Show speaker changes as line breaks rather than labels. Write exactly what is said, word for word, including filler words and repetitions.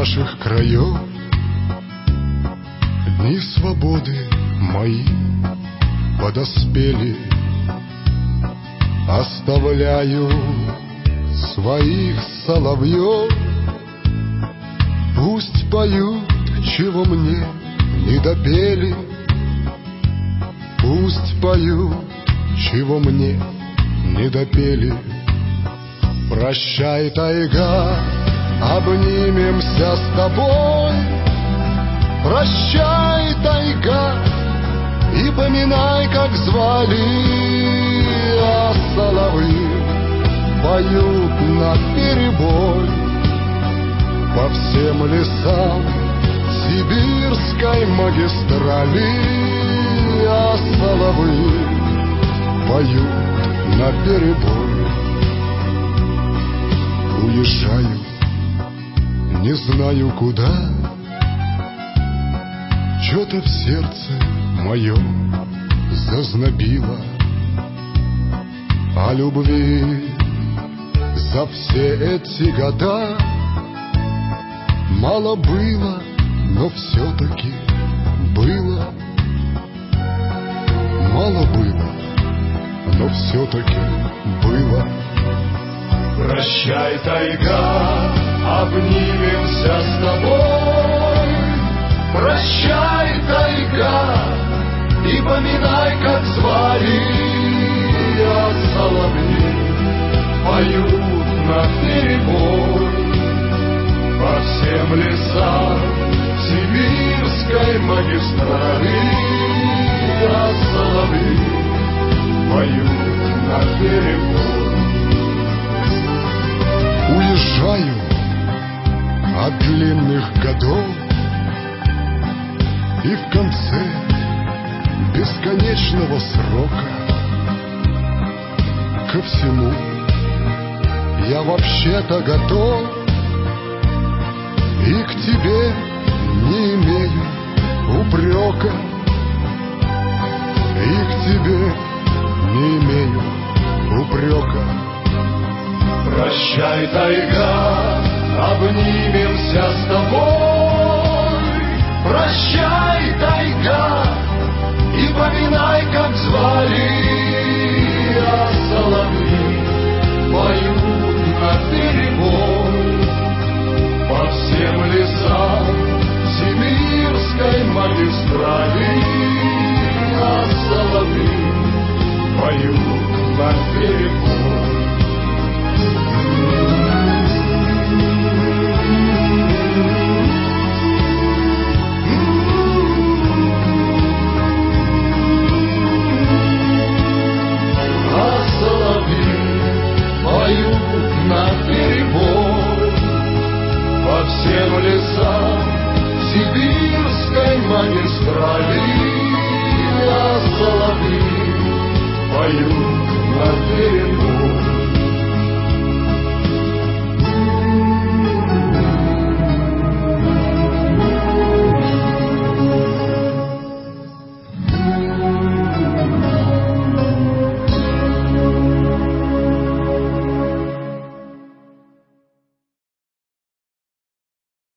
наших краев дни свободы мои подоспели. Оставляю своих соловьев, пусть поют, чего мне не допели. Пусть поют, чего мне не допели. Прощай, тайга, обнимемся с тобой. Прощай, тайга, и поминай, как звали. А соловьи поют наперебой по всем лесам сибирской магистрали. А соловьи поют наперебой. Уезжаю, не знаю куда, что-то в сердце моем зазнобило. О любви за все эти года мало было, но все-таки было. Мало было, но все-таки было.
Прощай, тайга, обнимемся с тобой. Прощай, тайга, и поминай, как звали. А соловьи поют наперебой по всем лесам сибирской магистрали. А соловьи поют наперебой.
Уезжаю от длинных годов, и в конце бесконечного срока ко всему я вообще-то готов, и к тебе не имею упрека, и к тебе не имею упрека.
Прощай, тайга, обнимемся с тобой. Прощай, тайга, и поминай, как звали. А соловьи поют наперебой по всем лесам сибирской магистрали. А соловьи поют наперебой. Всем лесам сибирской магистрали. А соловьи поют наперебой.